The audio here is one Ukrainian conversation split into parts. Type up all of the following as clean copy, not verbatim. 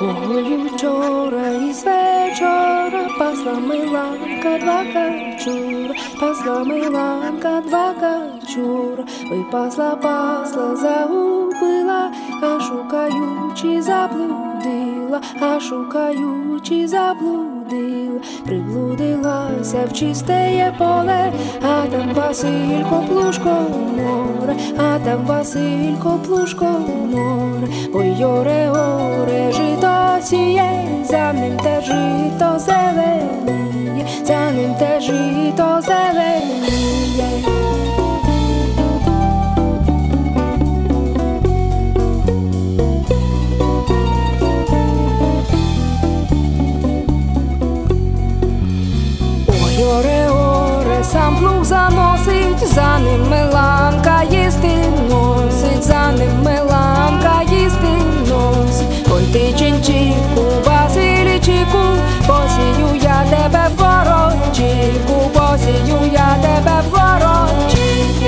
Ой, вчора із вечора пасла Миланка два качура, пасла Миланка два качура, ой, пасла, загубила, а шукаючи заблудила, а шукаючи заблудила, приблудилася в чистеє поле, а там Василько плужко море, а там Василько плужко море, ой, оре, жито сіє, за ним те жито зеленіє, за ним те жито зеленіє. Ой, оре, сам плуг заносить, за ним Миланка їсти носить, за ним Миланка їсти носить. Ой, ти чинчику, Василічику, посію я тебе в городчику, посію я тебе в городчику.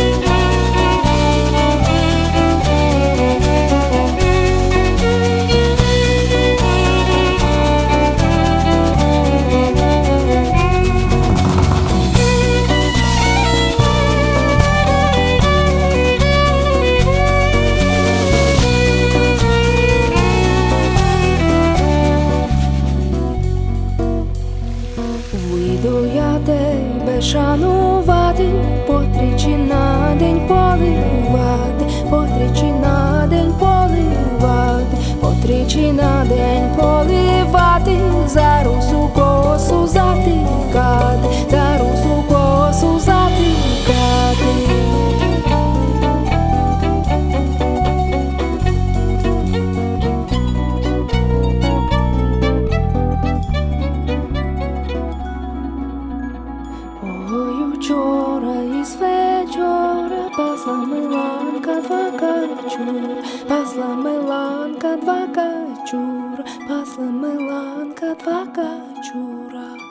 Вийду я тебе шанувати, потричі на день поливати, потричі на день поливати, потричі на день поливати, за русу косу затикати, за русу косу затикати. Ой, вчора із вечора пасла Миланка два качура, пасла Миланка два качура, пасла Миланка два качура.